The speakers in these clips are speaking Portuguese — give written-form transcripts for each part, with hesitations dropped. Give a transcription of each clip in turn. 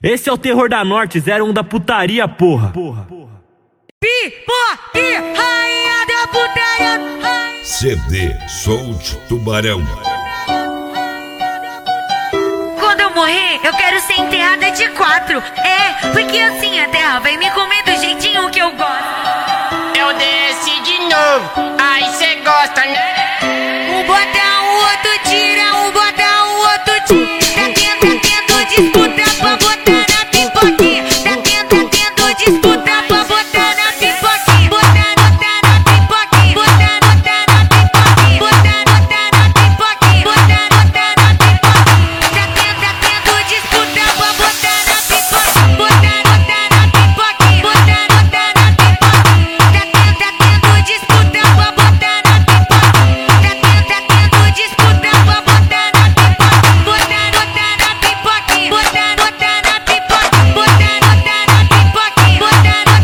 Esse é o terror da Norte, 01 da putaria, porra. Pipoque, rainha da putaria. CD Solte Tubarão. Quando eu morrer, eu quero ser enterrada de 4. É, porque assim a terra vai me comer do jeitinho que eu gosto. Eu desci de novo, aí cê gosta, né? Um bota, o outro tira, um bota, o outro tira. Tá tendo disputa pra botar na pipoquinha. Tá tendo disputa pra botar na pipoquinha. Botar na pipoquinha. Botar na pipoquinha. Botar na pipoquinha. Botar na pipoquinha. Tá tendo disputa pra botar na pipoquinha. Botar na pipoquinha. Botar na pipoquinha. Tá tendo disputa pra botar na pipoquinha. Tá tendo disputa pra botar na pipoquinha. Botar na pipoquinha. Botar na pipoquinha. Botar na pipoquinha. Botar na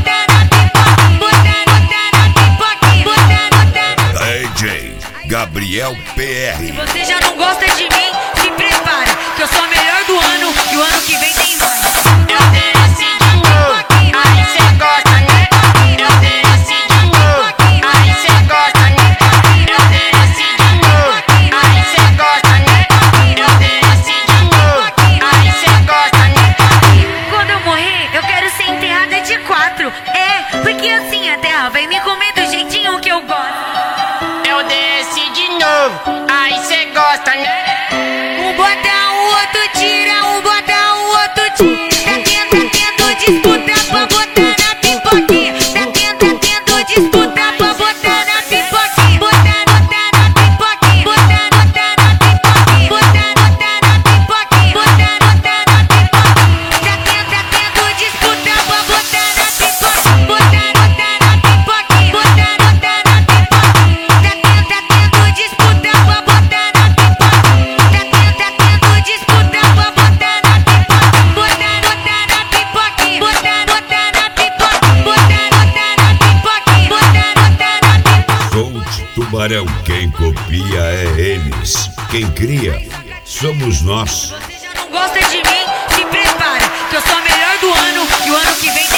pipoquinha. Botar na DJ Gabriel PR. Você já não gosta de mim? Se prepara, que eu sou a melhor do ano e o ano que vem tem mais. Eu desci de novo, aí cê gosta, né? Eu desci de novo, aí cê gosta, né? Eu desci de novo, aí cê gosta, né? Eu desci de novo, aí cê gosta, né? Quando eu morrer, eu quero ser enterrada de 4. É, porque assim a terra vai me comer do jeitinho que eu gosto. Eu desci de novo, aí cê gosta, né? Um bota, o outro tira, um bota, o outro tira. Tá tendo disputa pra botar na pipoquinha. Tá tendo disputa pra botar na pipoquinha. Botar na pipoquinha. Botar na pipoquinha. Botar na pipoquinha. Botar na pipoquinha. Tá tendo disputa pra botar na pipoquinha. Botar na pipoquinha. Botar na pipoquinha. Tá tendo disputa pra botar na pipoquinha. Tá tendo disputa pra botar na pipoquinha. Botar na pipoquinha. Botar na pipoquinha. Botar na pipoquinha. Botar na Solte Tubarão. Quem copia é eles. Quem cria somos nós. Você já não gosta de mim? Se prepara, que eu sou a melhor do ano e o ano que vem